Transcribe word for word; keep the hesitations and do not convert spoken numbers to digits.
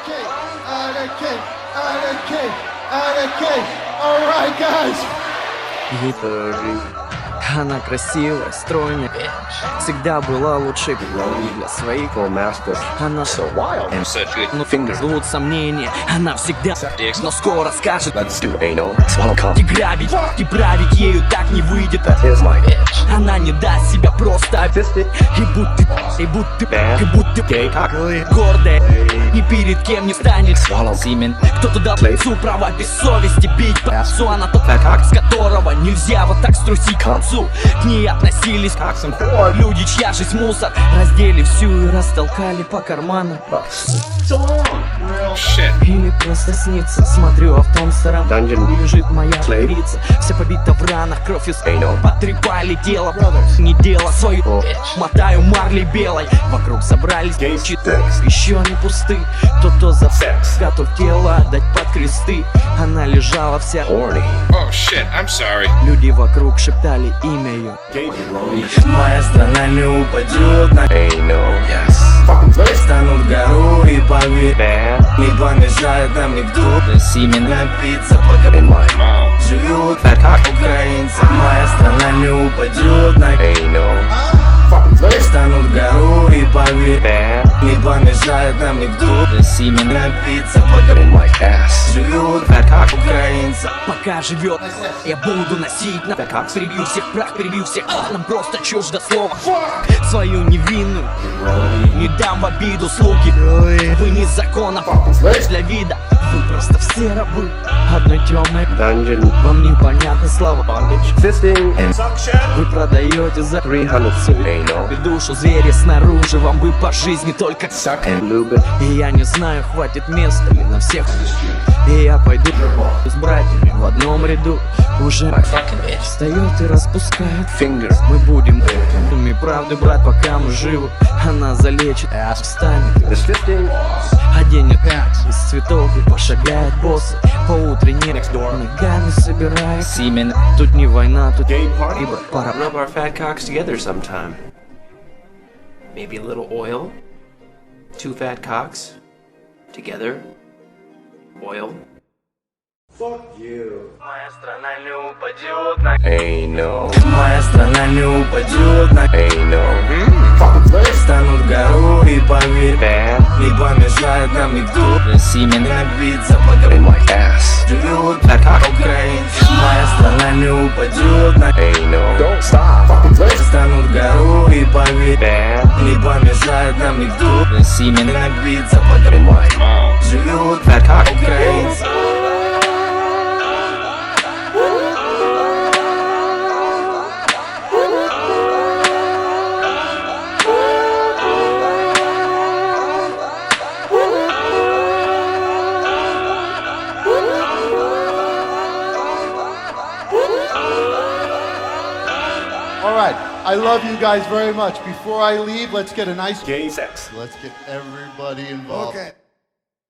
king, I'm the king, I'm the king, I'm the king. All right, guys. Она красивая, стройная, всегда была лучшей для своих. Она но зовут сомнения, она всегда, но скоро скажет. И грабить, и править ею так не выйдет. Она не даст себя просто. И будь ты, и будь ты, и будь ты гордая, ни перед кем не станет. Кто-то дал лицу права без совести бить по отцу. Она тот, с которого нельзя вот так струсить к концу. К ней относились как люди, чья жизнь мусор. Раздели всю и растолкали по карманам. Или просто снится. Смотрю, а в том старом лежит моя лица. Вся побита в ранах, кровь из потрепали тело. Не дело свое, мотаю марли белой. Вокруг собрались еще не пусты. Тот-то за готов тело отдать под кресты. Она лежала вся. Oh shit, I'm sorry. Люди вокруг шептали имя ее. Моя страна не упадет на yes. Станут в гору и поверь, не помешает нам никто. Семен напиться, пока живут украинцы. Моя страна не упадет на станут в гору и поверь, не помешает нам никто. Семен напиться, пока живут украинцы. Пока живет, я буду носить на как перебью всех, прах перебью всех. Нам просто чуждо слово свою невинную. Не дам в обиду слуги. Вы не закона для вида. Вы просто все рабы одной темной dungeon. Вам непонятны слова. Вы продаете за и душу зверя снаружи. Вам бы по жизни только и я не знаю, хватит места ли на всех. И я пойду с братьями в одном ряду. Уже встает и распускает фингер. Мы будем и правды, брат, пока мы живы. Она залечит, встанет, оденет из цветов и пошагает боссы по утренней ногами собирает. Семен. Тут не война, тут ибо пора. Rub our fat cocks together sometime. Maybe a little oil. Two fat cocks together. Oil. Моя страна не упадет на Моя страна не упадет на Станут в гору и поверь, не помешает нам никто. Семен напиться, пока живут украинцы. Моя страна не упадет на Станут в гору и поверь, не помешает нам никто. Семен напиться, пока живут украинцы. All right, I love you guys very much. Before I leave, let's get a nice gay sex. Let's get everybody involved. Okay.